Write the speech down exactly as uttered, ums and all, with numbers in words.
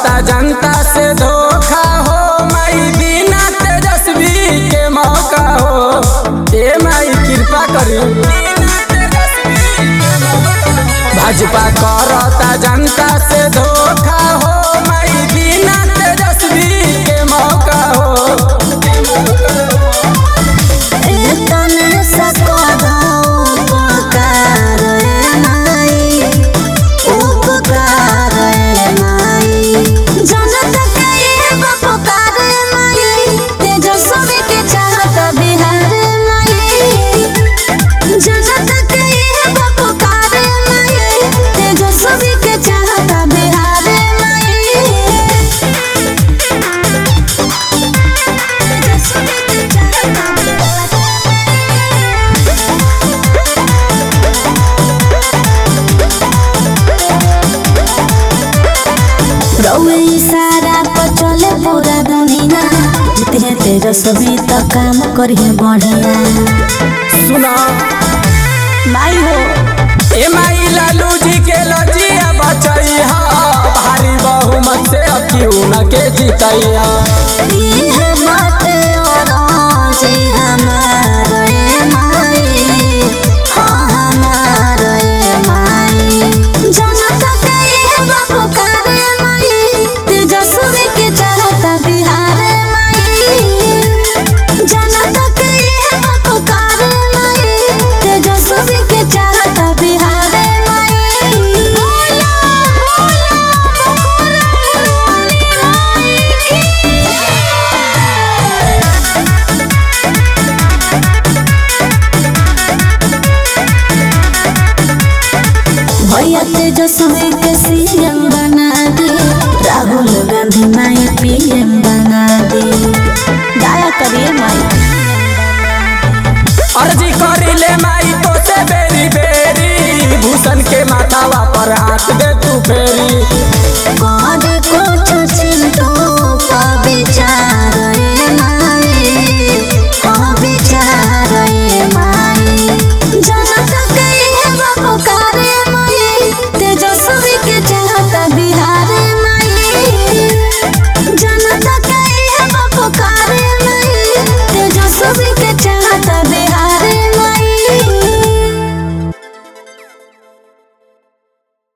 करता जनता से धोखा हो माई बिना तेजस्वी के मौका हो। ए माई कृपा करी भाजपा करता जनता से धोखा हो माई बिना तेजस्वी के मौका हो। इशारा पर चले पूरा दुनिया जितने तेजस्वी तो काम करिए बढ़िया। सुना माई हो ए माई लालू जी के लजिया बचैया भारी बहुमत से अक्यू न के जीतैया। भैया तेजस्वी के सीएम बना दे, राहुल गांधी माई पीएम बना दे। दया करिए माई अर्जी करिले माई तो से बेरी बेरी भूषण के माथावा पर हाथ दे तू फेरी।